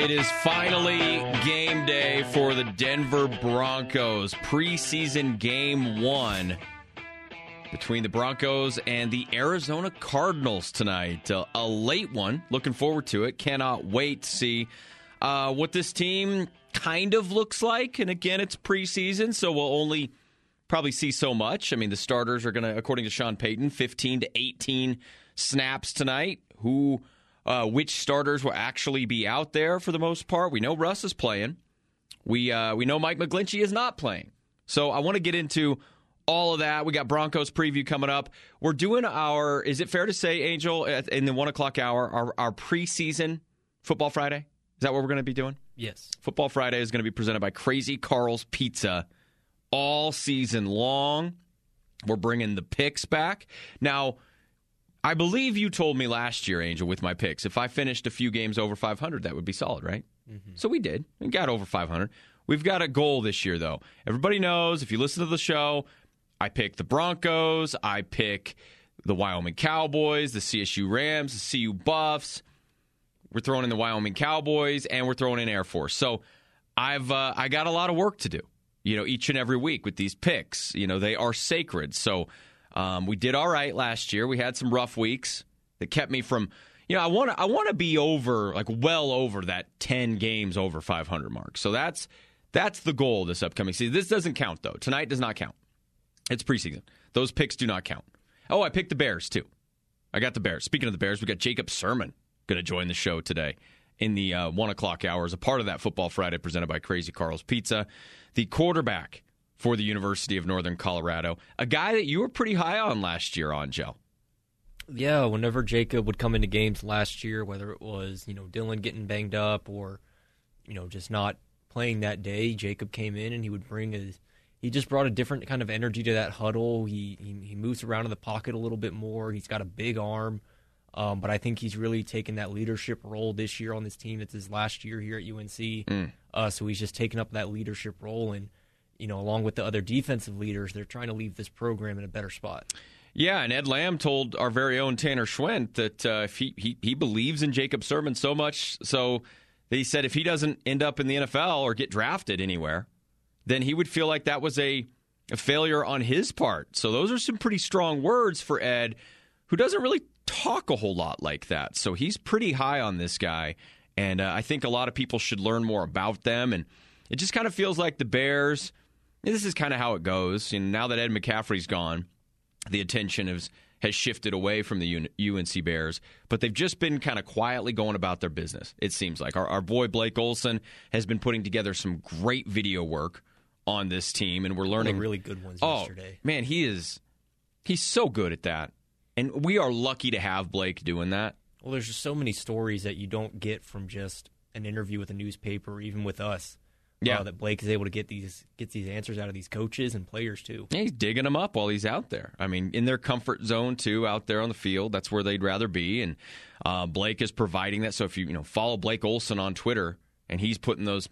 It is finally game day for the Denver Broncos. Preseason game 1 between the Broncos and the Arizona Cardinals tonight. A late one. Looking forward to it. Cannot wait to see what this team kind of looks like. And again, it's preseason, so we'll only probably see so much. I mean, the starters are going to, according to Sean Payton, 15 to 18 snaps tonight. Which starters will actually be out there for the most part. We know Russ is playing. We know Mike McGlinchey is not playing. So I want to get into all of that. We got Broncos preview coming up. We're doing is it fair to say, Angel, in the 1 o'clock hour, our preseason Football Friday? Is that what we're going to be doing? Yes. Football Friday is going to be presented by Crazy Carl's Pizza all season long. We're bringing the picks back. Now, I believe you told me last year, Angel, with my picks, if I finished a few games over 500, that would be solid, right? Mm-hmm. So we did. We got over 500. We've got a goal this year, though. Everybody knows, if you listen to the show, I pick the Broncos, I pick the Wyoming Cowboys, the CSU Rams, the CU Buffs. We're throwing in the Wyoming Cowboys, and we're throwing in Air Force. So I got a lot of work to do, each and every week with these picks. They are sacred. So we did all right last year. We had some rough weeks that kept me from, I want to be over, well over that 10 games over 500 mark. So that's the goal this upcoming season. This doesn't count, though. Tonight does not count. It's preseason. Those picks do not count. Oh, I picked the Bears, too. I got the Bears. Speaking of the Bears, we got Jacob Sermon going to join the show today in the 1 o'clock hour as a part of that Football Friday presented by Crazy Carl's Pizza. The quarterback for the University of Northern Colorado, a guy that you were pretty high on last year, Angel. Yeah, whenever Jacob would come into games last year, whether it was, Dylan getting banged up or, just not playing that day, Jacob came in and he just brought a different kind of energy to that huddle. He moves around in the pocket a little bit more. He's got a big arm. But I think he's really taken that leadership role this year on this team. It's his last year here at UNC. So he's just taken up that leadership role. And, along with the other defensive leaders, they're trying to leave this program in a better spot. Yeah, and Ed Lamb told our very own Tanner Schwent that if he believes in Jacob Sermon so much so that he said if he doesn't end up in the NFL or get drafted anywhere, then he would feel like that was a failure on his part. So those are some pretty strong words for Ed, who doesn't really talk a whole lot like that. So he's pretty high on this guy, and I think a lot of people should learn more about them. And it just kind of feels like the Bears, this is kind of how it goes. And now that Ed McCaffrey's gone, the attention has shifted away from the UNC Bears, but they've just been kind of quietly going about their business, it seems like. Our boy Blake Olson has been putting together some great video work on this team, and we're learning really good ones yesterday. Man, he's so good at that. And we are lucky to have Blake doing that. Well, there's just so many stories that you don't get from just an interview with a newspaper, or even with us. Yeah, that Blake is able to get these answers out of these coaches and players too. Yeah, he's digging them up while he's out there. I mean, in their comfort zone too, out there on the field. That's where they'd rather be. And Blake is providing that. So if you follow Blake Olson on Twitter, and he's putting those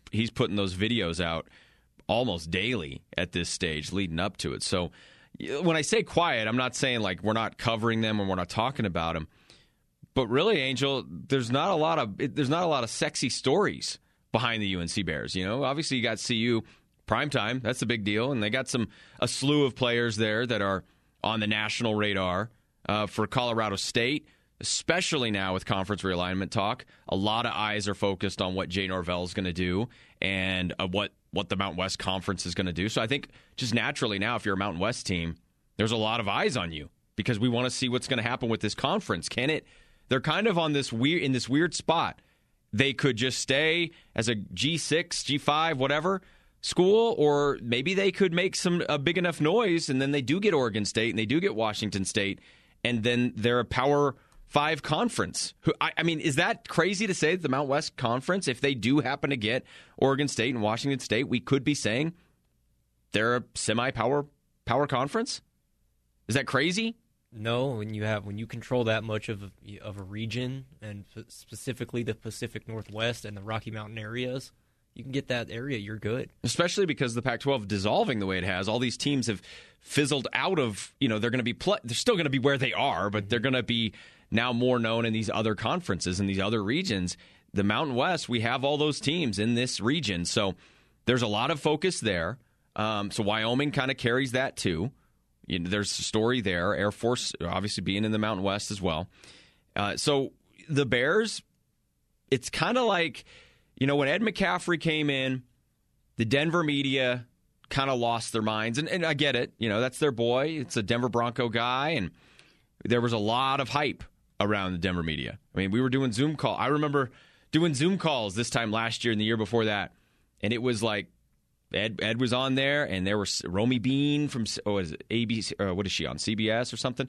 videos out almost daily at this stage, leading up to it. So when I say quiet, I'm not saying like we're not covering them and we're not talking about them, but really, Angel, there's not a lot of sexy stories behind the UNC Bears. Obviously you got CU primetime, that's a big deal, and they got a slew of players there that are on the national radar. For Colorado State, especially now with conference realignment talk, a lot of eyes are focused on what Jay Norvell is going to do and what the Mountain West Conference is going to do. So I think just naturally now, if you're a Mountain West team, there's a lot of eyes on you because we want to see what's going to happen with this conference. They're kind of in this weird spot. They could just stay as a G6, G5, whatever school, or maybe they could make a big enough noise, and then they do get Oregon State and they do get Washington State, and then they're a Power 5 conference. I mean, is that crazy to say that the Mountain West Conference, if they do happen to get Oregon State and Washington State, we could be saying they're a semi-power conference? Is that crazy? No, when you control that much of a region, and specifically the Pacific Northwest and the Rocky Mountain areas, you can get that area, you're good. Especially because the Pac-12 dissolving the way it has, all these teams have fizzled out of, they're going to be they're still going to be where they are, but they're going to be now more known in these other conferences and these other regions. the Mountain West, we have all those teams in this region. So there's a lot of focus there. So Wyoming kind of carries that too. There's a story there. Air Force obviously being in the Mountain West as well. So the Bears, it's kind of like, when Ed McCaffrey came in, the Denver media kind of lost their minds. And I get it. That's their boy. It's a Denver Bronco guy. And there was a lot of hype around the Denver media. I mean, we were doing Zoom call. I remember doing Zoom calls this time last year and the year before that. And it was like Ed was on there, and there was Romy Bean from ABC, or what is she on, CBS or something?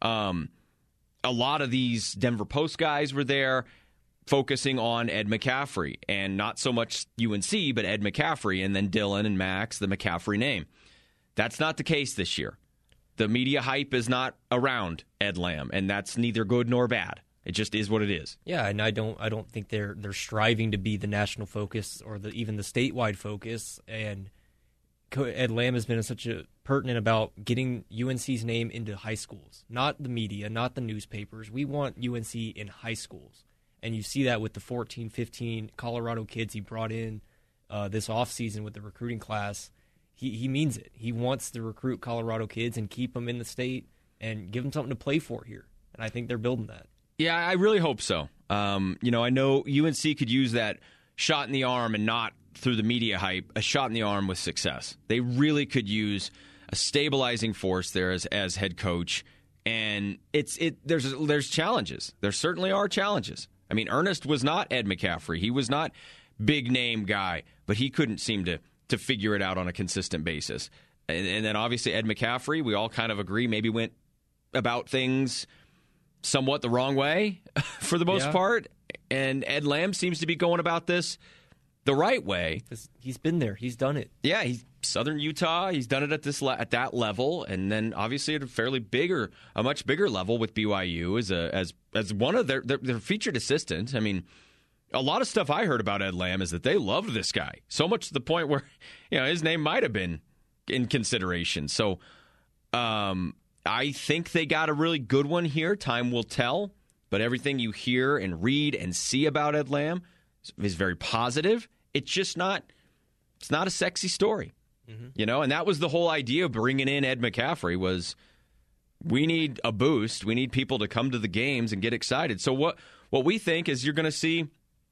A lot of these Denver Post guys were there focusing on Ed McCaffrey, and not so much UNC, but Ed McCaffrey, and then Dylan and Max, the McCaffrey name. That's not the case this year. The media hype is not around Ed Lamb, and that's neither good nor bad. It just is what it is. Yeah, and I don't think they're striving to be the national focus or even the statewide focus. And Ed Lamb has been such a pertinent about getting UNC's name into high schools, not the media, not the newspapers. We want UNC in high schools, and you see that with the 14, 15 Colorado kids he brought in this offseason with the recruiting class. He means it. He wants to recruit Colorado kids and keep them in the state and give them something to play for here. And I think they're building that. Yeah, I really hope so. I know UNC could use that shot in the arm, and not through the media hype, a shot in the arm with success. They really could use a stabilizing force there as head coach. And there's challenges. There certainly are challenges. I mean, Ernest was not Ed McCaffrey. He was not big name guy, but he couldn't seem to figure it out on a consistent basis. And then obviously Ed McCaffrey, we all kind of agree, maybe went about things somewhat the wrong way for the most part. And Ed Lamb seems to be going about this the right way. He's been there. He's done it. Yeah, he's Southern Utah. He's done it at that level, and then obviously at a much bigger level with BYU as one of their featured assistants. I mean, a lot of stuff I heard about Ed Lamb is that they loved this guy so much to the point where his name might have been in consideration. So I think they got a really good one here. Time will tell, but everything you hear and read and see about Ed Lamb is very positive. It's not a sexy story, and that was the whole idea of bringing in Ed McCaffrey was we need a boost. We need people to come to the games and get excited. So what we think is you're going to see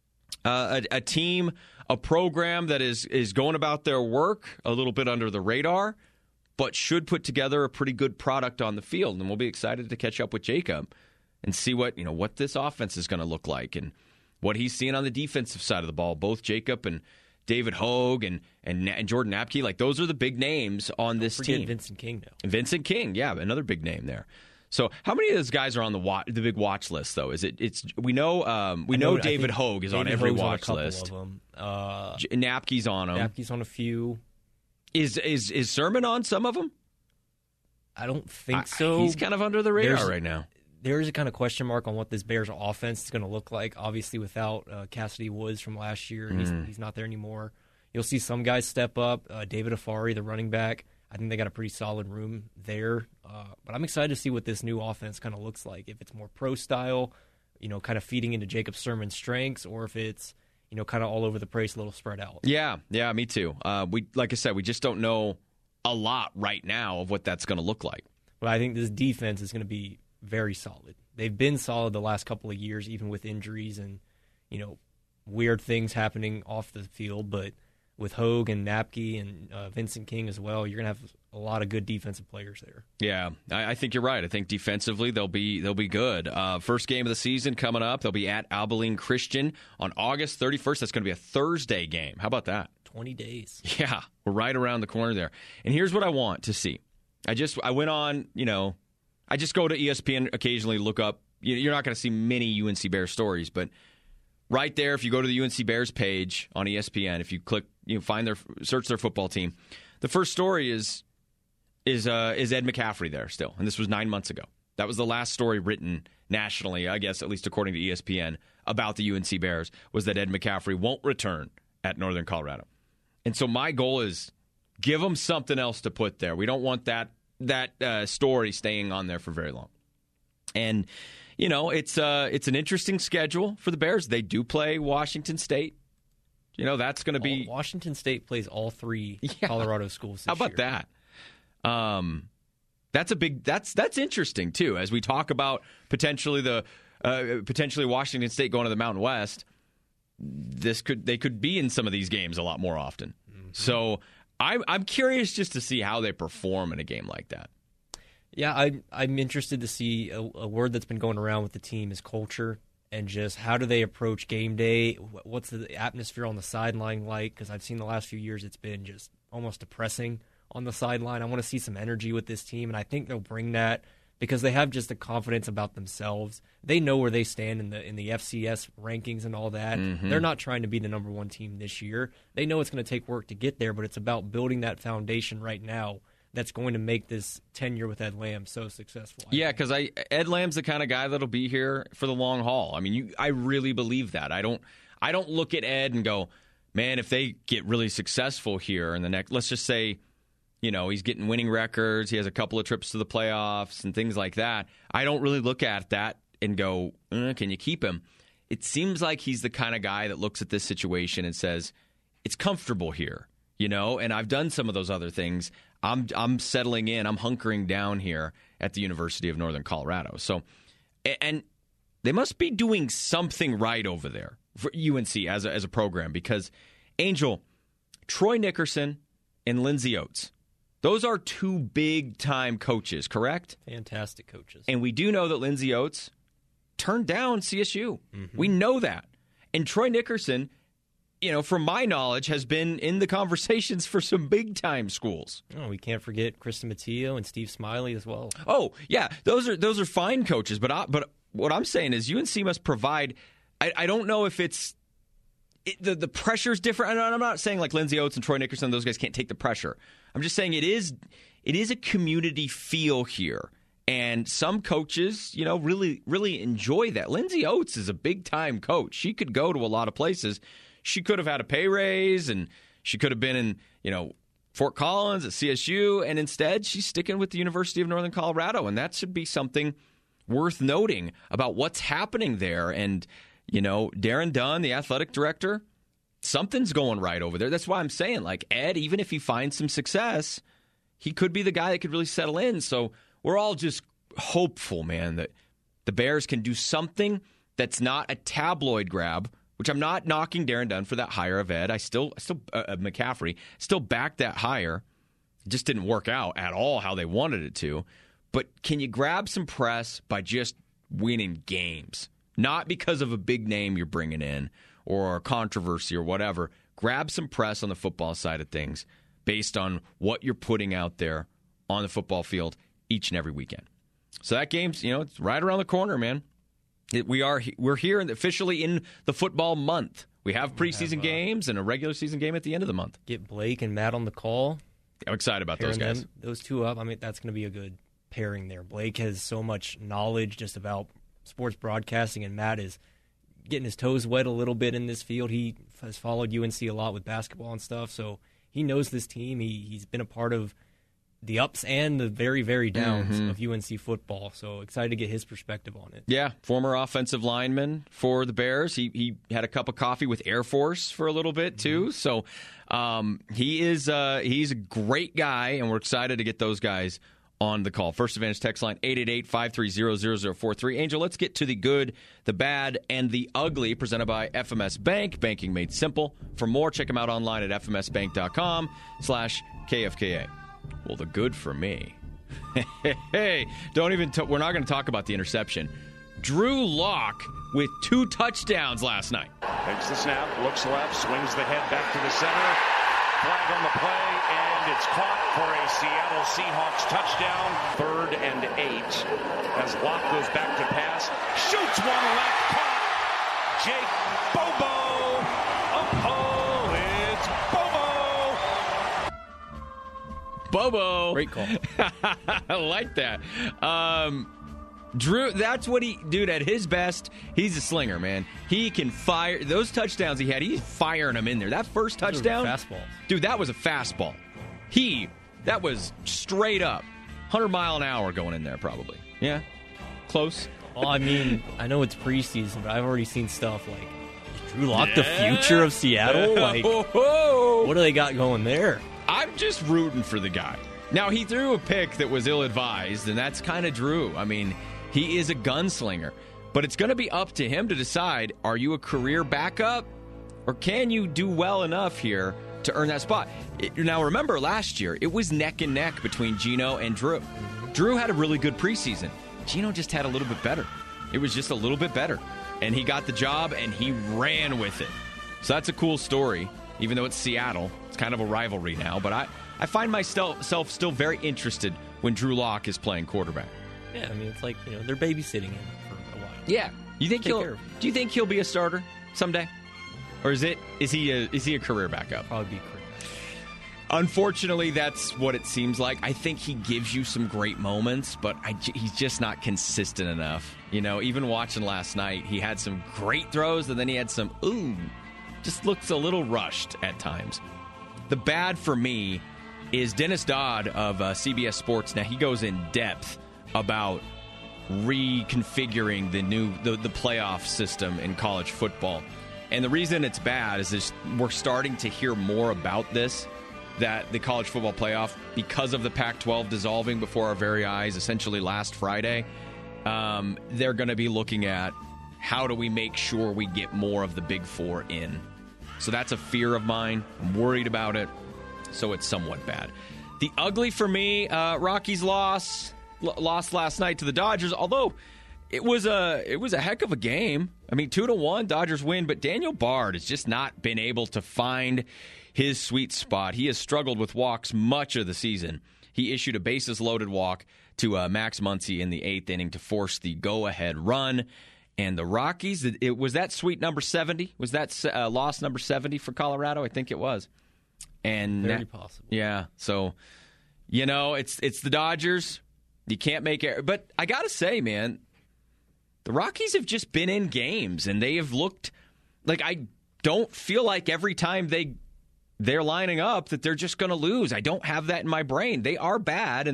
a team, a program that is going about their work a little bit under the radar, but should put together a pretty good product on the field. And we'll be excited to catch up with Jacob and see what this offense is going to look like and what he's seeing on the defensive side of the ball. Both Jacob and David Hogue and Jordan Apke, like those are the big names on this team. Vincent King now. Vincent King, yeah, another big name there. So how many of those guys are on the big watch list though? We know David Hogue is on every watch list. Of them. Napke's on them. Napke's on a few. Is Sermon on some of them? I don't think so. He's kind of under the radar right now. There is a kind of question mark on what this Bears offense is going to look like. Obviously, without Cassidy Woods from last year, he's not there anymore. You'll see some guys step up. David Afari, the running back, I think they got a pretty solid room there. But I'm excited to see what this new offense kind of looks like. If it's more pro style, kind of feeding into Jacob Sermon's strengths, or if it's kind of all over the place, a little spread out. Yeah, me too. Like I said, we just don't know a lot right now of what that's going to look like. But I think this defense is going to be very solid. They've been solid the last couple of years, even with injuries and weird things happening off the field. But with Hogue and Napke and Vincent King as well, you're going to have a lot of good defensive players there. Yeah, I think you're right. I think defensively they'll be good. First game of the season coming up. They'll be at Abilene Christian on August 31st. That's going to be a Thursday game. How about that? 20 days. Yeah, we're right around the corner there. And here's what I want to see. I went on, I just go to ESPN occasionally to look up. You're not going to see many UNC Bears stories, but right there, if you go to the UNC Bears page on ESPN, if you click, search their football team, the first story is Ed McCaffrey there still, and this was 9 months ago. That was the last story written nationally, I guess, at least according to ESPN, about the UNC Bears, was that Ed McCaffrey won't return at Northern Colorado. And so my goal is give them something else to put there. We don't want that story staying on there for very long. And it's an interesting schedule for the Bears. They do play Washington State. That's going to be... Washington State plays all three Colorado schools this year. How about that? That's interesting, too. As we talk about potentially Washington State going to the Mountain West, they could be in some of these games a lot more often. Mm-hmm. So I'm curious just to see how they perform in a game like that. Yeah, I'm interested to see a word that's been going around with the team is culture. And just how do they approach game day? What's the atmosphere on the sideline like? Because I've seen the last few years it's been just almost depressing on the sideline. I want to see some energy with this team, and I think they'll bring that because they have just the confidence about themselves. They know where they stand in the FCS rankings and all that. Mm-hmm. They're not trying to be the number one team this year. They know it's going to take work to get there, but it's about building that foundation right now that's going to make this tenure with Ed Lamb so successful. Yeah, because Ed Lamb's the kind of guy that'll be here for the long haul. I mean, I really believe that. I don't look at Ed and go, man, if they get really successful here in the next, let's just say, he's getting winning records, he has a couple of trips to the playoffs and things like that. I don't really look at that and go, can you keep him? It seems like he's the kind of guy that looks at this situation and says, it's comfortable here, and I've done some of those other things. I'm settling in. I'm hunkering down here at the University of Northern Colorado. So, and they must be doing something right over there for UNC as a program because, Angel, Troy Nickerson and Lindsey Oates, those are two big-time coaches, correct? Fantastic coaches. And we do know that Lindsey Oates turned down CSU. Mm-hmm. We know that. And Troy Nickerson, from my knowledge, has been in the conversations for some big-time schools. Oh, we can't forget Kristen Matteo and Steve Smiley as well. Oh, yeah, those are fine coaches. But what I'm saying is UNC must provide. I don't know if the pressure's different. I'm not saying like Lindsey Oates and Troy Nickerson, those guys can't take the pressure. I'm just saying it is a community feel here. And some coaches, really, really enjoy that. Lindsey Oates is a big-time coach. She could go to a lot of places. She could have had a pay raise, and she could have been in, Fort Collins at CSU, and instead she's sticking with the University of Northern Colorado, and that should be something worth noting about what's happening there. And, Darren Dunn, the athletic director, something's going right over there. That's why I'm saying, like, Ed, even if he finds some success, he could be the guy that could really settle in. So we're all just hopeful, man, that the Bears can do something that's not a tabloid grab, which I'm not knocking Darren Dunn for that hire of Ed. I still McCaffrey, still back that hire. It just didn't work out at all how they wanted it to. But can you grab some press by just winning games? Not because of a big name you're bringing in or a controversy or whatever. Grab some press on the football side of things based on what you're putting out there on the football field each and every weekend. So that game's, it's right around the corner, man. We're here officially in the football month. We have preseason games and a regular season game at the end of the month. Get Blake and Matt on the call. I'm excited about those guys. Those two up. I mean, that's going to be a good pairing there. Blake has so much knowledge just about sports broadcasting, and Matt is getting his toes wet a little bit in this field. He has followed UNC a lot with basketball and stuff, so he knows this team. He's been a part of the ups and the very, very downs of UNC football. So excited to get his perspective on it. Yeah, former offensive lineman for the Bears. He had a cup of coffee with Air Force for a little bit too. So he's a great guy, and we're excited to get those guys on the call. First Advantage text line 888-530-0043. Angel, let's get to the good, the bad, and the ugly presented by FMS Bank. Banking made simple. For more, check them out online at fmsbank.com/KFKA. Well, the good for me. Hey, we're not going to talk about the interception. Drew Lock with 2 touchdowns last night. Takes the snap, looks left, swings the head back to the center. Flag on the play, and it's caught for a Seattle Seahawks touchdown. 3rd and 8 as Lock goes back to pass. Shoots one left, caught. Jake Bobo. Bobo. Great call. I like that. Drew, that's what dude, at his best, he's a slinger, man. He can fire. Those touchdowns he had, he's firing them in there. That first touchdown. Fastball. Dude, that was a fastball. That was straight up. 100 mile an hour going in there, probably. Yeah. Close. Well, I mean, I know it's preseason, but I've already seen stuff like, is Drew Lock the future of Seattle? Like, what do they got going there? I'm just rooting for the guy. Now, he threw a pick that was ill-advised, and that's kind of Drew. I mean, he is a gunslinger. But it's going to be up to him to decide, are you a career backup, or can you do well enough here to earn that spot? Now, remember, last year, it was neck and neck between Geno and Drew. Drew had a really good preseason. Geno just had a little bit better. It was just a little bit better. And he got the job, and he ran with it. So that's a cool story, even though it's Seattle. It's kind of a rivalry now. But I find myself still very interested when Drew Lock is playing quarterback. Yeah, I mean, it's like, they're babysitting him for a while. Yeah. Do you think he'll be a starter someday? Or is he a career backup? Probably be career. Unfortunately, that's what it seems like. I think he gives you some great moments, but he's just not consistent enough. Even watching last night, he had some great throws, and then he had some, just looks a little rushed at times. The bad for me is Dennis Dodd of CBS Sports. Now, he goes in depth about reconfiguring the playoff system in college football. And the reason it's bad is we're starting to hear more about this, that the college football playoff, because of the Pac-12 dissolving before our very eyes, essentially last Friday, they're going to be looking at how do we make sure we get more of the Big Four in. So that's a fear of mine. I'm worried about it. So it's somewhat bad. The ugly for me, Rockies lost last night to the Dodgers, although it was a heck of a game. I mean, 2-1, Dodgers win, but Daniel Bard has just not been able to find his sweet spot. He has struggled with walks much of the season. He issued a bases-loaded walk to Max Muncy in the 8th inning to force the go-ahead run. And the Rockies, was that sweet number 70? Was that loss number 70 for Colorado? I think it was. And very possible. Yeah, so, it's the Dodgers. You can't make it. But I got to say, man, the Rockies have just been in games, and they have looked like I don't feel like every time they're lining up that they're just going to lose. I don't have that in my brain. They are bad,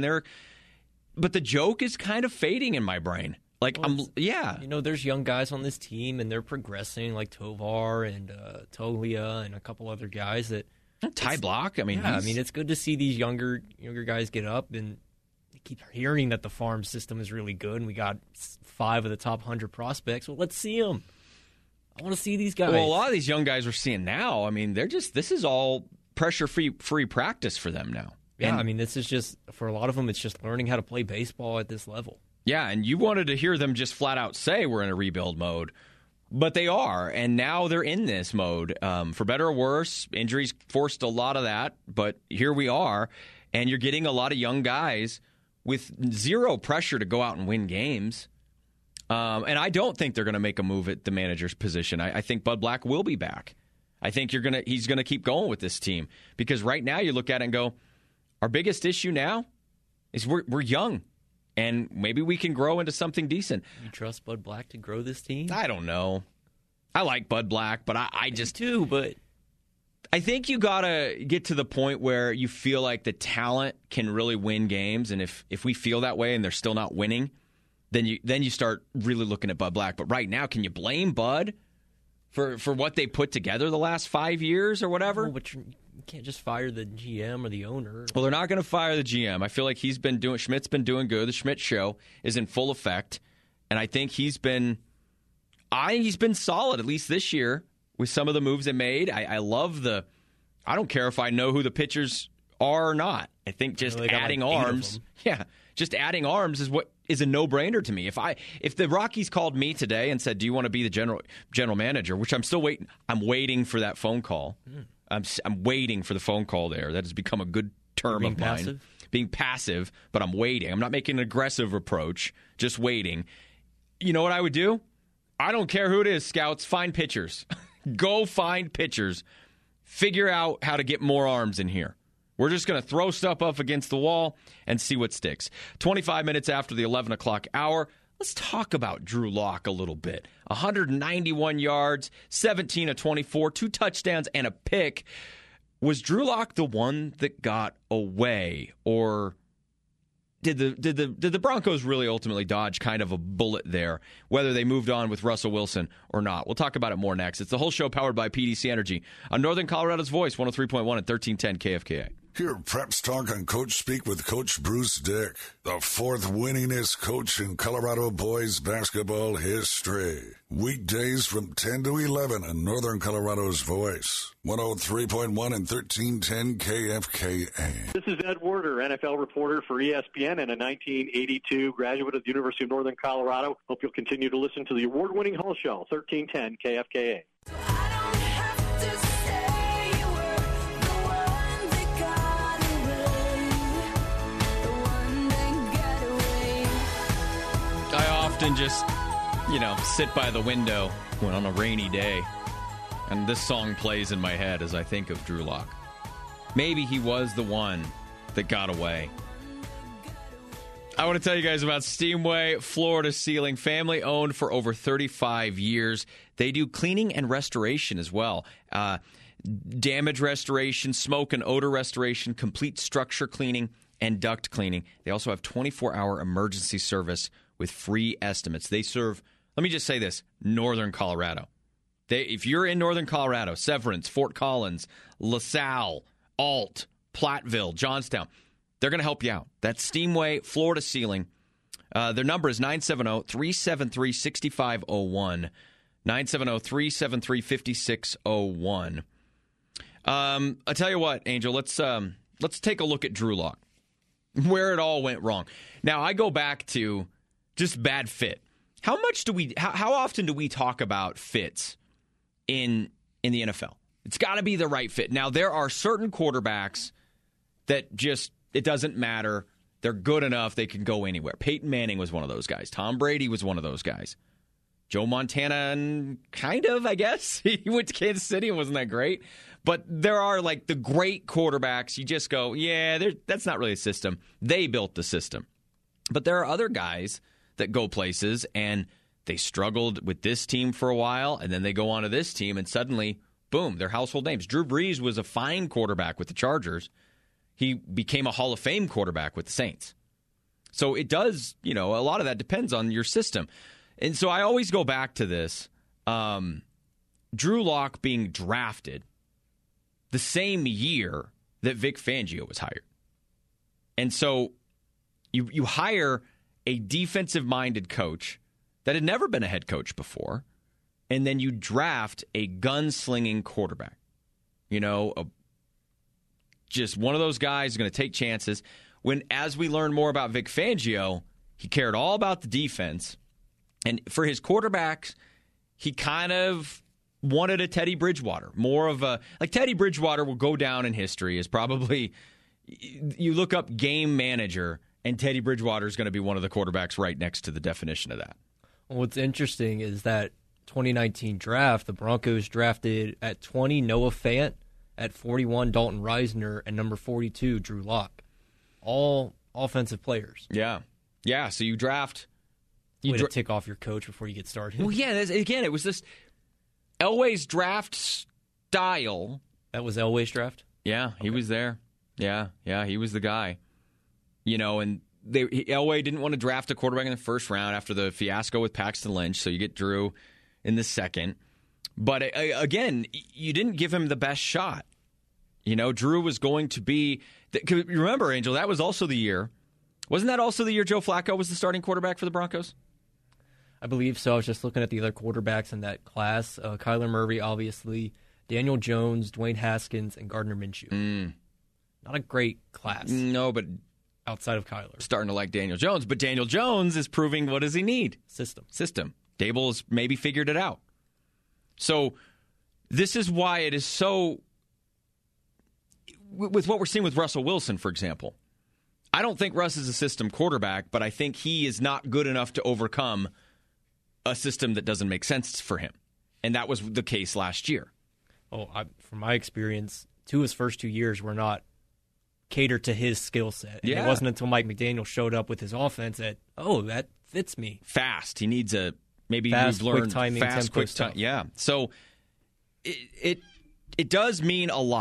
but the joke is kind of fading in my brain. Like, there's young guys on this team, and they're progressing, like Tovar and Toglia and a couple other guys that Ty Block. I mean, it's good to see these younger guys get up, and you keep hearing that the farm system is really good, and we got 5 of the top 100 prospects. Well, let's see them. I want to see these guys. Well, a lot of these young guys we're seeing now, I mean, this is all pressure-free practice for them now. Yeah, I mean, this is just, for a lot of them, it's just learning how to play baseball at this level. Yeah, and you wanted to hear them just flat out say we're in a rebuild mode, but they are, and now they're in this mode. For better or worse, injuries forced a lot of that, but here we are, and you're getting a lot of young guys with zero pressure to go out and win games. And I don't think they're going to make a move at the manager's position. I think Bud Black will be back. I think he's going to keep going with this team, because right now you look at it and go, our biggest issue now is we're young, and maybe we can grow into something decent. You trust Bud Black to grow this team? I don't know. I like Bud Black, but I just too. But I think you got to get to the point where you feel like the talent can really win games, and if we feel that way and they're still not winning, then you start really looking at Bud Black. But right now, can you blame Bud for what they put together the last 5 years or whatever? No, but you can't just fire the GM or the owner. Well, they're not going to fire the GM. I feel like Schmidt's been doing good. The Schmidt show is in full effect, and I think he's been solid, at least this year, with some of the moves they made. I love I don't care if I know who the pitchers are or not. I think just adding arms. Yeah, just adding arms is a no-brainer to me. If the Rockies called me today and said, "Do you want to be the general manager?" which I'm still waiting. I'm waiting for that phone call. I'm waiting for the phone call there. That has become a good term of mine. Being passive, but I'm waiting. I'm not making an aggressive approach, just waiting. You know what I would do? I don't care who it is, scouts. Find pitchers. Go find pitchers. Figure out how to get more arms in here. We're just going to throw stuff up against the wall and see what sticks. 25 minutes after the 11 o'clock hour, let's talk about Drew Lock a little bit. 191 yards, 17 of 24, 2 touchdowns, and a pick. Was Drew Lock the one that got away, or did the Broncos really ultimately dodge kind of a bullet there, whether they moved on with Russell Wilson or not? We'll talk about it more next. It's the whole show powered by PDC Energy on Northern Colorado's Voice, 103.1 and 1310 KFKA. Hear Preps Talk on Coach Speak with Coach Bruce Dick, the fourth winningest coach in Colorado boys basketball history. Weekdays from 10 to 11 on Northern Colorado's Voice, 103.1 and 1310 KFKA. This is Ed Werder, NFL reporter for ESPN and a 1982 graduate of the University of Northern Colorado. Hope you'll continue to listen to the award-winning Hull Show, 1310 KFKA. Often just, sit by the window when on a rainy day, and this song plays in my head as I think of Drew Lock. Maybe he was the one that got away. I want to tell you guys about Steamway Floor to Ceiling, family owned for over 35 years. They do cleaning and restoration as well. Damage restoration, smoke and odor restoration, complete structure cleaning, and duct cleaning. They also have 24-hour emergency service with free estimates. They serve, let me just say this, Northern Colorado. If you're in Northern Colorado, Severance, Fort Collins, LaSalle, Alt, Platteville, Johnstown, they're going to help you out. That's Steamway Floor to Ceiling. Their number is 970-373-6501. 970-373-5601. I'll tell you what, Angel, let's take a look at Drew Lock, where it all went wrong. Now, I go back to just bad fit. How often do we talk about fits in the NFL? It's got to be the right fit. Now, there are certain quarterbacks that just, it doesn't matter. They're good enough. They can go anywhere. Peyton Manning was one of those guys. Tom Brady was one of those guys. Joe Montana, kind of, I guess. He went to Kansas City and wasn't that great. But there are like the great quarterbacks. You just go, that's not really a system. They built the system. But there are other guys that go places, and they struggled with this team for a while, and then they go on to this team, and suddenly, boom, they're household names. Drew Brees was a fine quarterback with the Chargers. He became a Hall of Fame quarterback with the Saints. So it does, a lot of that depends on your system. And so I always go back to this. Drew Lock being drafted the same year that Vic Fangio was hired. And so you hire a defensive-minded coach that had never been a head coach before, and then you draft a gunslinging quarterback. Just one of those guys who's going to take chances. When, as we learn more about Vic Fangio, he cared all about the defense. And for his quarterbacks, he kind of wanted a Teddy Bridgewater. More of a, like Teddy Bridgewater will go down in history as probably, you look up game manager, and Teddy Bridgewater is going to be one of the quarterbacks right next to the definition of that. Well, what's interesting is that 2019 draft, the Broncos drafted at 20 Noah Fant, at 41 Dalton Reisner, and number 42 Drew Lock. All offensive players. Yeah. So you draft. Way to tick off your coach before you get started. Well, yeah, again, it was this Elway's draft style. That was Elway's draft? Yeah, he was there. Yeah, he was the guy. And Elway didn't want to draft a quarterback in the first round after the fiasco with Paxton Lynch, so you get Drew in the second. But again, you didn't give him the best shot. Drew was going to be. Remember, Angel, that was also the year. Wasn't that also the year Joe Flacco was the starting quarterback for the Broncos? I believe so. I was just looking at the other quarterbacks in that class. Kyler Murray, obviously. Daniel Jones, Dwayne Haskins, and Gardner Minshew. Not a great class. No, but outside of Kyler. Starting to like Daniel Jones. But Daniel Jones is proving, what does he need? System. Dable has maybe figured it out. So this is why it is so, with what we're seeing with Russell Wilson, for example. I don't think Russ is a system quarterback, but I think he is not good enough to overcome a system that doesn't make sense for him. And that was the case last year. From my experience, his first 2 years were not catered to his skill set. And it wasn't until Mike McDaniel showed up with his offense that fits me. Fast. He needs maybe fast, you've learned quick timing, fast, quick time. Yeah. So it does mean a lot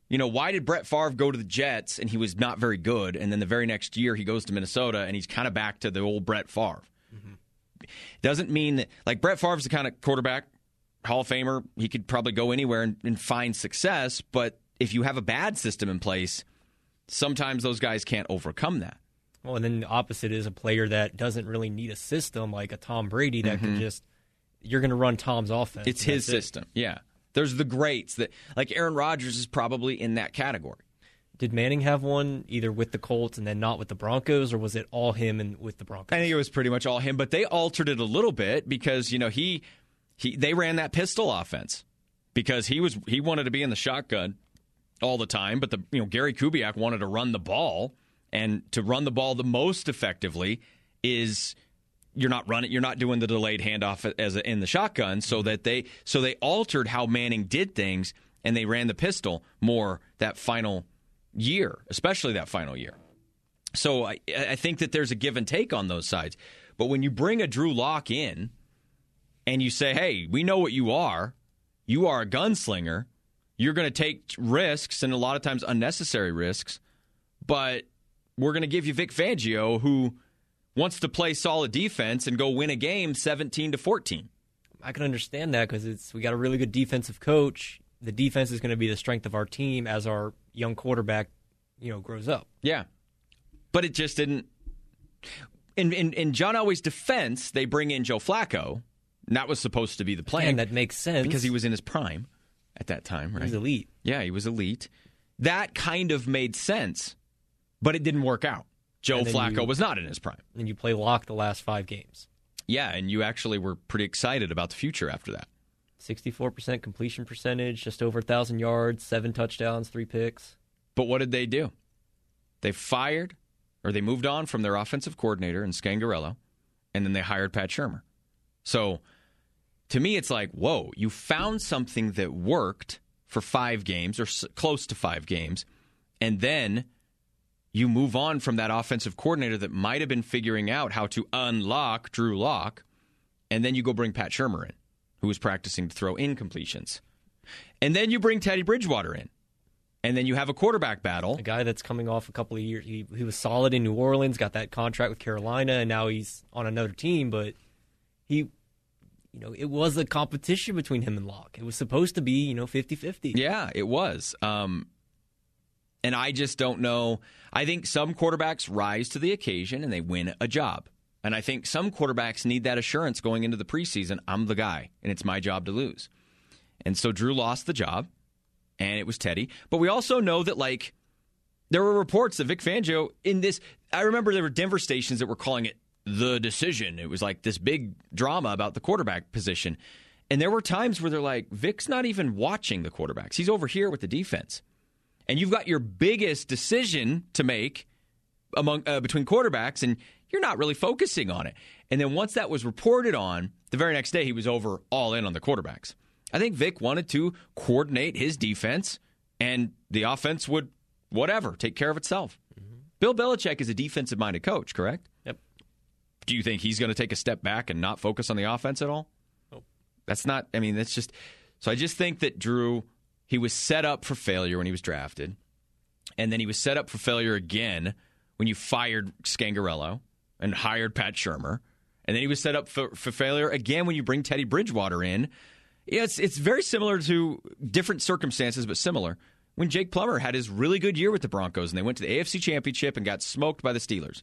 why did Brett Favre go to the Jets and he was not very good, and then the very next year he goes to Minnesota and he's kind of back to the old Brett Favre? Doesn't mean that, like, Brett Favre's the kind of quarterback, Hall of Famer, he could probably go anywhere and find success, but if you have a bad system in place, sometimes those guys can't overcome that. Well, and then the opposite is a player that doesn't really need a system like a Tom Brady that can just, you're going to run Tom's offense. It's his system, yeah. There's the greats that, like Aaron Rodgers is probably in that category. Did Manning have one either with the Colts and then not with the Broncos, or was it all him and with the Broncos? I think it was pretty much all him, but they altered it a little bit because they ran that pistol offense because he wanted to be in the shotgun all the time, but Gary Kubiak wanted to run the ball, and to run the ball the most effectively is you're not doing the delayed handoff in the shotgun, so they altered how Manning did things, and they ran the pistol more that final year, especially that final year. So I think that there's a give and take on those sides. But when you bring a Drew Lock in and you say, hey, we know what you are a gunslinger, you're going to take risks, and a lot of times unnecessary risks, but we're going to give you Vic Fangio, who wants to play solid defense and go win a game 17-14. I can understand that because we got a really good defensive coach. The defense is going to be the strength of our team as our young quarterback, grows up. Yeah, but it just didn't. In John Elway's defense, they bring in Joe Flacco. And that was supposed to be the plan. And that makes sense because he was in his prime at that time, right? He was elite. Yeah, he was elite. That kind of made sense, but it didn't work out. Joe Flacco was not in his prime. And you play lock the last 5 games. Yeah, and you actually were pretty excited about the future after that. 64% completion percentage, just over 1,000 yards, 7 touchdowns, 3 picks. But what did they do? They moved on from their offensive coordinator in Scangarello, and then they hired Pat Shurmur. So, to me, it's like, whoa, you found something that worked for 5 games, or close to 5 games, and then you move on from that offensive coordinator that might have been figuring out how to unlock Drew Lock, and then you go bring Pat Shurmur in, who was practicing to throw incompletions. And then you bring Teddy Bridgewater in. And then you have a quarterback battle. A guy that's coming off a couple of years. He was solid in New Orleans, got that contract with Carolina, and now he's on another team. But it was a competition between him and Locke. It was supposed to be, 50-50. Yeah, it was. And I just don't know. I think some quarterbacks rise to the occasion and they win a job. And I think some quarterbacks need that assurance going into the preseason. I'm the guy, and it's my job to lose. And so Drew lost the job, and it was Teddy. But we also know that, there were reports that Vic Fangio in this. I remember there were Denver stations that were calling it the decision. It was like this big drama about the quarterback position. And there were times where they're like, Vic's not even watching the quarterbacks. He's over here with the defense. And you've got your biggest decision to make between quarterbacks, and you're not really focusing on it. And then once that was reported on, the very next day he was over all in on the quarterbacks. I think Vic wanted to coordinate his defense, and the offense would, take care of itself. Mm-hmm. Bill Belichick is a defensive-minded coach, correct? Yep. Do you think he's going to take a step back and not focus on the offense at all? Nope. That's just... So I just think that Drew, he was set up for failure when he was drafted, and then he was set up for failure again when you fired Scangarello and hired Pat Shurmur, and then he was set up for failure again when you bring Teddy Bridgewater in. Yeah, it's very similar to different circumstances, but similar. When Jake Plummer had his really good year with the Broncos and they went to the AFC Championship and got smoked by the Steelers,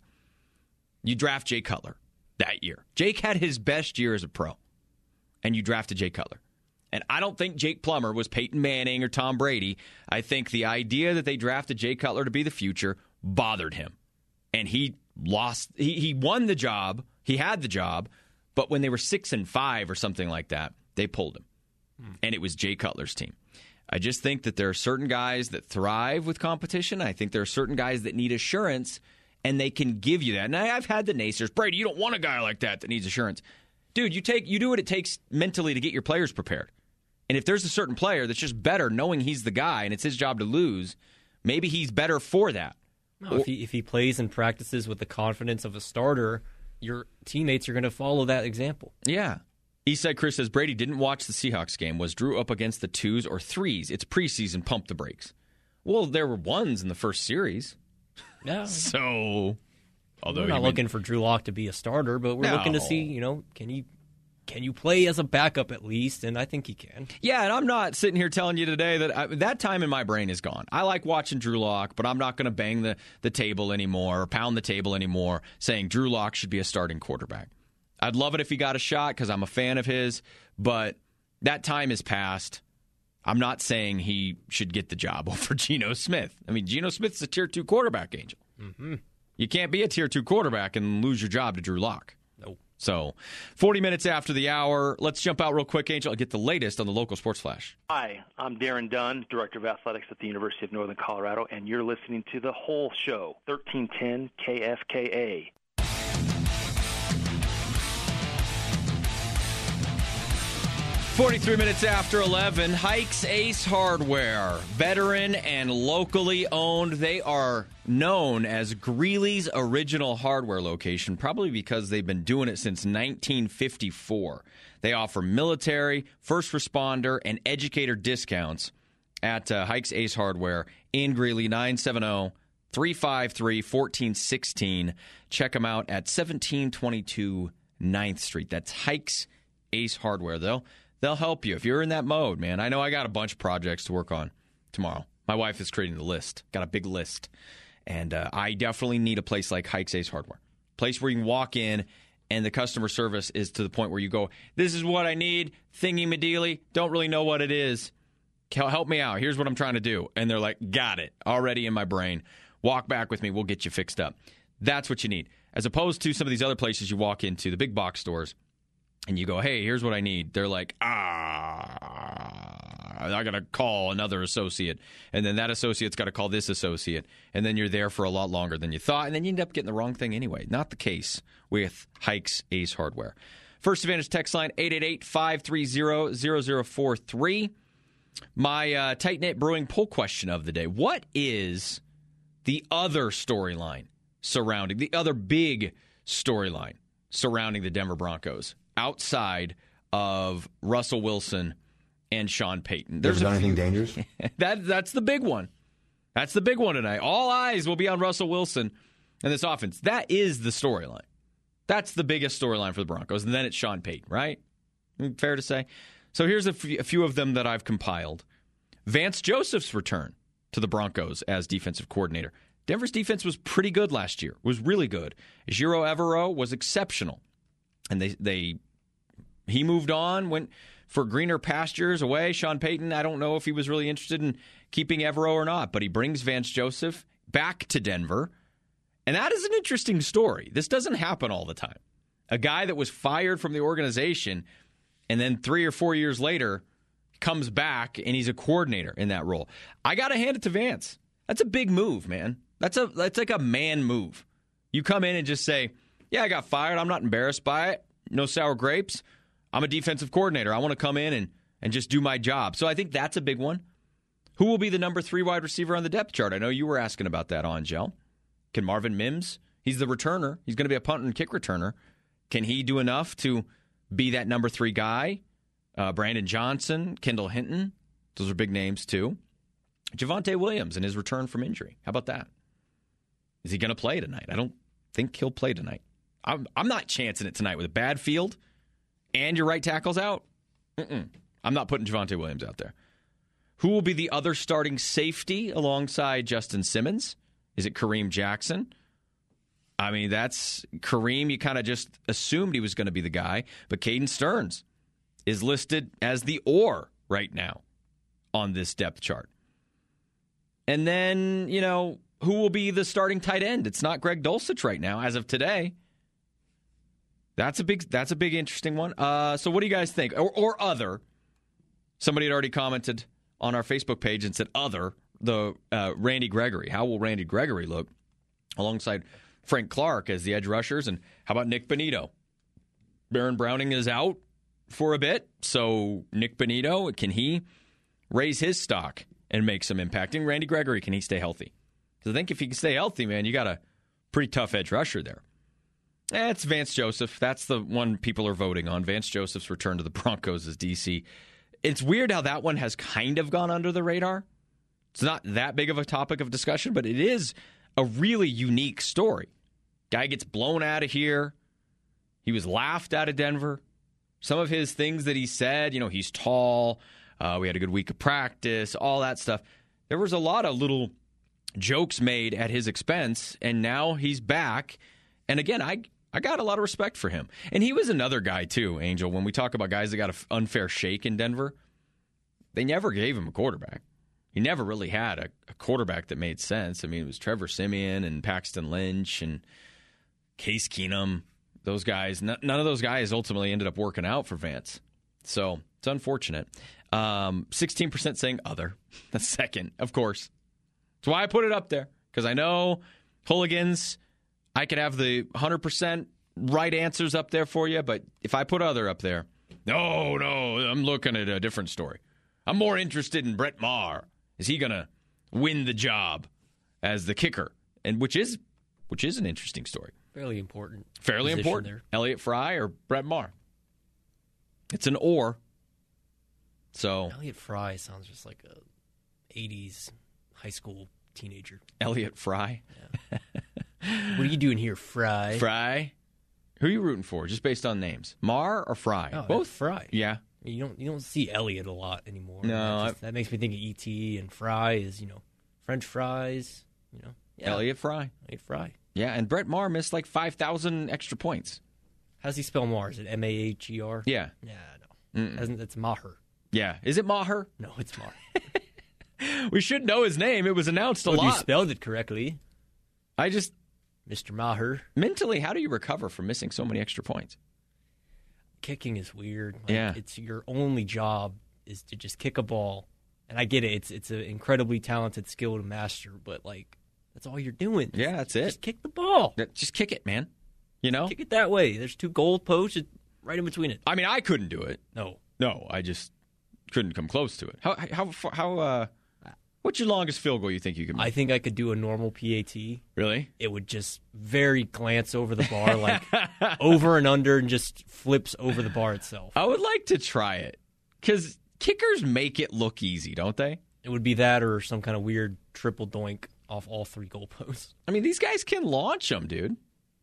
you draft Jay Cutler that year. Jake had his best year as a pro, and you drafted Jay Cutler. And I don't think Jake Plummer was Peyton Manning or Tom Brady. I think the idea that they drafted Jay Cutler to be the future bothered him. And he lost. He won the job. He had the job. But when they were 6-5 or something like that, they pulled him. And it was Jay Cutler's team. I just think that there are certain guys that thrive with competition. I think there are certain guys that need assurance, and they can give you that. And I've had the naysayers, Brady, you don't want a guy like that needs assurance. Dude, you do what it takes mentally to get your players prepared. And if there's a certain player that's just better knowing he's the guy and it's his job to lose, maybe he's better for that. No, if he plays and practices with the confidence of a starter, your teammates are going to follow that example. Yeah. Eastside Chris says, Brady didn't watch the Seahawks game. Was Drew up against the 2s or 3s? It's preseason. Pump the brakes. Well, there were ones in the first series. Yeah. So, although we're not looking for Drew Lock to be a starter, but we're looking to see, can you play as a backup at least? And I think he can. Yeah, and I'm not sitting here telling you today that that time in my brain is gone. I like watching Drew Lock, but I'm not going to bang the table anymore or pound the table anymore saying Drew Lock should be a starting quarterback. I'd love it if he got a shot because I'm a fan of his, but that time is past. I'm not saying he should get the job over Geno Smith. I mean, Geno Smith's a Tier 2 quarterback, Angel. Mm-hmm. You can't be a Tier 2 quarterback and lose your job to Drew Lock. Nope. So, 40 minutes after the hour, let's jump out real quick, Angel, and get the latest on the local sports flash. Hi, I'm Darren Dunn, Director of Athletics at the University of Northern Colorado, and you're listening to The Whole Show, 1310 KFKA. 43 minutes after 11, Hikes Ace Hardware, veteran and locally owned. They are known as Greeley's original hardware location, probably because they've been doing it since 1954. They offer military, first responder, and educator discounts at Hikes Ace Hardware in Greeley, 970-353-1416. Check them out at 1722 9th Street. That's Hikes Ace Hardware, though. They'll help you if you're in that mode, man. I know I got a bunch of projects to work on tomorrow. My wife is creating the list. Got a big list. And I definitely need a place like Hikes Ace Hardware. Place where you can walk in and the customer service is to the point where you go, this is what I need, thingy-madeely, don't really know what it is. Help me out. Here's what I'm trying to do. And they're like, got it. Already in my brain. Walk back with me. We'll get you fixed up. That's what you need. As opposed to some of these other places you walk into, the big box stores, and you go, hey, here's what I need. They're like, I got to call another associate. And then that associate's got to call this associate. And then you're there for a lot longer than you thought. And then you end up getting the wrong thing anyway. Not the case with Hikes Ace Hardware. First Advantage text line, 888-530-0043. My tight-knit brewing poll question of the day. What is the other storyline surrounding, the other big storyline surrounding the Denver Broncos outside of Russell Wilson and Sean Payton? There's anything dangerous? That's the big one. That's the big one tonight. All eyes will be on Russell Wilson and this offense. That is the storyline. That's the biggest storyline for the Broncos. And then it's Sean Payton, right? Fair to say? So here's a few of them that I've compiled. Vance Joseph's return to the Broncos as defensive coordinator. Denver's defense was pretty good last year. Was really good. Ejiro Evero was exceptional. And he moved on, went for greener pastures away. Sean Payton, I don't know if he was really interested in keeping Evero or not, but he brings Vance Joseph back to Denver. And that is an interesting story. This doesn't happen all the time. A guy that was fired from the organization and then 3 or 4 years later comes back and he's a coordinator in that role. I got to hand it to Vance. That's a big move, man. That's like a man move. You come in and just say, yeah, I got fired. I'm not embarrassed by it. No sour grapes. I'm a defensive coordinator. I want to come in and just do my job. So I think that's a big one. Who will be the number 3 wide receiver on the depth chart? I know you were asking about that, Angel. Can Marvin Mims? He's the returner. He's going to be a punt and kick returner. Can he do enough to be that number 3 guy? Brandon Johnson, Kendall Hinton. Those are big names, too. Javonte Williams and his return from injury. How about that? Is he going to play tonight? I don't think he'll play tonight. I'm not chancing it tonight with a bad field and your right tackle's out. I'm not putting Javonte Williams out there. Who will be the other starting safety alongside Justin Simmons? Is it Kareem Jackson? I mean, that's Kareem. You kind of just assumed he was going to be the guy. But Caden Stearns is listed as the or right now on this depth chart. And then, who will be the starting tight end? It's not Greg Dulcich right now as of today. That's a big interesting one. So what do you guys think? Or other? Somebody had already commented on our Facebook page and said other, the Randy Gregory. How will Randy Gregory look alongside Frank Clark as the edge rushers? And how about Nick Bonito? Baron Browning is out for a bit. So Nick Bonito, can he raise his stock and make some impact? And Randy Gregory, can he stay healthy? Because I think if he can stay healthy, man, you got a pretty tough edge rusher there. It's Vance Joseph. That's the one people are voting on. Vance Joseph's return to the Broncos as DC. It's weird how that one has kind of gone under the radar. It's not that big of a topic of discussion, but it is a really unique story. Guy gets blown out of here. He was laughed out of Denver. Some of his things that he said, he's tall. We had a good week of practice, all that stuff. There was a lot of little jokes made at his expense, and now he's back. And again, I got a lot of respect for him. And he was another guy, too, Angel. When we talk about guys that got an unfair shake in Denver, they never gave him a quarterback. He never really had a quarterback that made sense. I mean, it was Trevor Siemian and Paxton Lynch and Case Keenum. Those guys, none of those guys ultimately ended up working out for Vance. So it's unfortunate. 16% saying other. That's second, of course. That's why I put it up there. Because I know hooligans, I could have the 100% right answers up there for you. But if I put other up there, no, I'm looking at a different story. I'm more interested in Brett Maher. Is he going to win the job as the kicker? And which is an interesting story. Fairly important. Fairly important. There. Elliott Fry or Brett Maher? It's an or. So Elliott Fry sounds just like a 80s high school teenager. Elliott Fry? Yeah. What are you doing here, Fry? Fry? Who are you rooting for, just based on names? Maher or Fry? Oh, both? Fry. Yeah. You don't see Elliott a lot anymore. No. That makes me think of E.T. and Fry is, French fries, Yeah. Elliott Fry. Elliott Fry. Yeah, and Brett Maher missed like 5,000 extra points. How does he spell Maher? Is it M-A-H-E-R? Yeah. Yeah, no. It's Maher. Yeah. Is it Maher? No, it's Maher. We should know his name. It was announced a lot. You spelled it correctly. Mr. Maher. Mentally, how do you recover from missing so many extra points? Kicking is weird. Yeah. It's your only job is to just kick a ball. And I get it. It's an incredibly talented skill to master, but that's all you're doing. Yeah, that's it. Just kick the ball. Just kick it, man. Kick it that way. There's 2 goal posts right in between it. I mean, I couldn't do it. No, I just couldn't come close to it. How what's your longest field goal you think you could make? I think I could do a normal PAT. Really? It would just very glance over the bar, over and under, and just flips over the bar itself. I would like to try it because kickers make it look easy, don't they? It would be that or some kind of weird triple doink off all 3 goalposts. I mean, these guys can launch them, dude.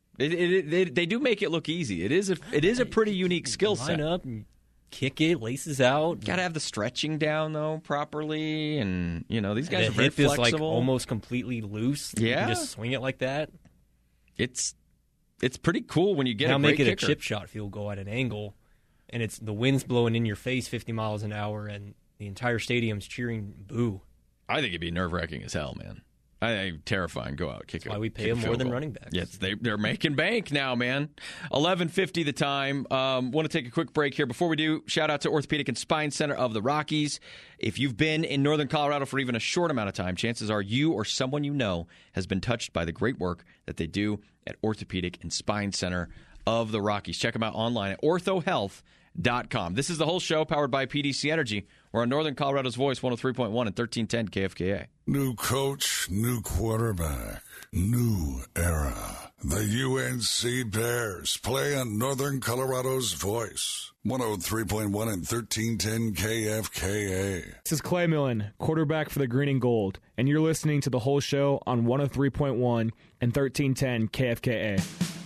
They do make it look easy. It is a pretty unique skill set. Line up and kick it, laces out. Got to have the stretching down though properly, and these guys are very flexible. The hip is almost completely loose. Yeah, you can just swing it like that. It's pretty cool when you get now a great make it kicker. A chip shot field goal at an angle, and it's the wind's blowing in your face 50 miles an hour, and the entire stadium's cheering boo. I think it'd be nerve-wracking as hell, man. I think terrifying. Go out, kick it. That's why we pay them more than running backs. Yes, they're making bank now, man. 11:50 the time. Want to take a quick break here. Before we do, shout out to Orthopedic and Spine Center of the Rockies. If you've been in Northern Colorado for even a short amount of time, chances are you or someone you know has been touched by the great work that they do at Orthopedic and Spine Center of the Rockies. Check them out online at orthohealth.com. This is the whole show powered by PDC Energy. We're on Northern Colorado's Voice, 103.1 and 1310 KFKA. New coach, new quarterback, new era. The UNC Bears play on Northern Colorado's Voice, 103.1 and 1310 KFKA. This is Clay Millen, quarterback for the Green and Gold, and you're listening to the whole show on 103.1 and 1310 KFKA.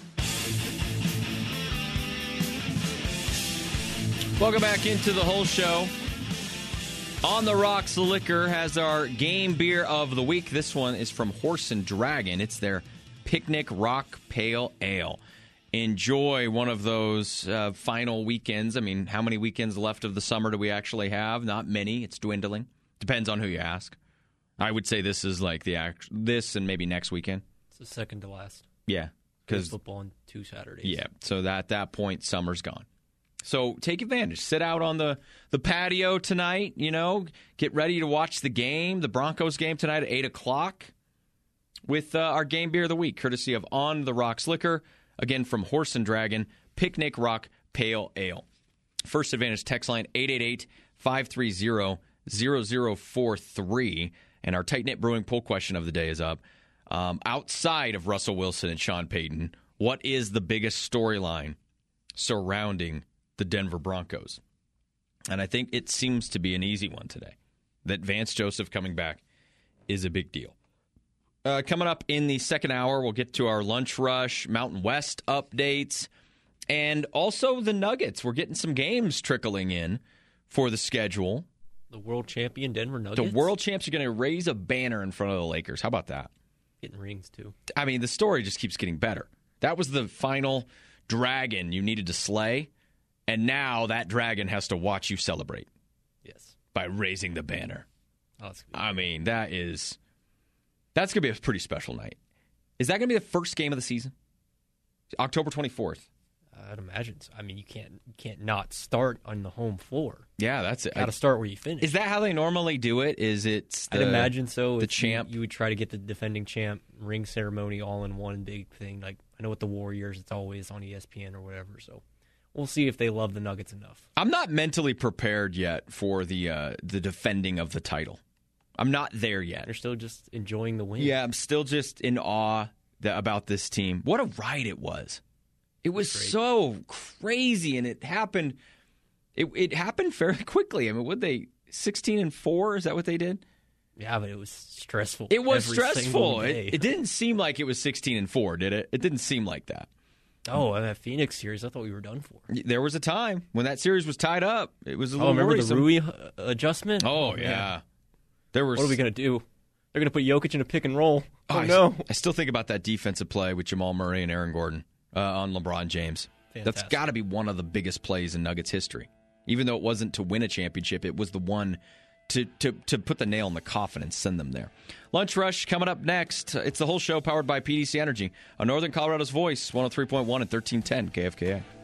Welcome back into the whole show. On the Rocks Liquor has our game beer of the week. This one is from Horse and Dragon. It's their Picnic Rock Pale Ale. Enjoy one of those final weekends. I mean, how many weekends left of the summer do we actually have? Not many. It's dwindling. Depends on who you ask. I would say this is like this and maybe next weekend. It's the second to last. Yeah. Because football on 2 Saturdays. Yeah. So at that point, summer's gone. So take advantage. Sit out on the patio tonight, Get ready to watch the game, the Broncos game tonight at 8 o'clock with our game beer of the week, courtesy of On the Rocks Liquor, again from Horse and Dragon, Picnic Rock Pale Ale. First Advantage text line 888-530-0043. And our tight-knit brewing poll question of the day is up. Outside of Russell Wilson and Sean Payton, what is the biggest storyline surrounding the Denver Broncos? And I think it seems to be an easy one today. That Vance Joseph coming back is a big deal. Coming up in the second hour, we'll get to our lunch rush, Mountain West updates, and also the Nuggets. We're getting some games trickling in for the schedule. The world champion Denver Nuggets. The world champs are going to raise a banner in front of the Lakers. How about that? Getting rings, too. I mean, the story just keeps getting better. That was the final dragon you needed to slay, and now that dragon has to watch you celebrate. Yes. By raising the banner. Oh, I mean, that's going to be a pretty special night. Is that going to be the first game of the season? October 24th. I'd imagine so. I mean, you can't not start on the home floor. Yeah, that's it. Got to start where you finish. Is that how they normally do it? I'd imagine so. The champ. You would try to get the defending champ ring ceremony all in one big thing. Like I know with the Warriors, it's always on ESPN or whatever. So we'll see if they love the Nuggets enough. I'm not mentally prepared yet for the defending of the title. I'm not there yet. You're still just enjoying the win. Yeah, I'm still just in awe about this team. What a ride it was. It was so crazy, and it happened. It happened fairly quickly. I mean, what they 16-4? Is that what they did? Yeah, but it was stressful. It was stressful. It didn't seem like it was 16-4, did it? It didn't seem like that. Oh, that Phoenix series, I thought we were done for. There was a time when that series was tied up. It was a little remember worrisome. the Rui adjustment? Oh, yeah. What are we going to do? They're going to put Jokic in a pick and roll. Oh, no. I still think about that defensive play with Jamal Murray and Aaron Gordon on LeBron James. Fantastic. That's got to be one of the biggest plays in Nuggets history. Even though it wasn't to win a championship, it was the one to put the nail in the coffin and send them there. Lunch Rush coming up next. It's the whole show powered by PDC Energy. On Northern Colorado's Voice, 103.1 and 1310 KFKA.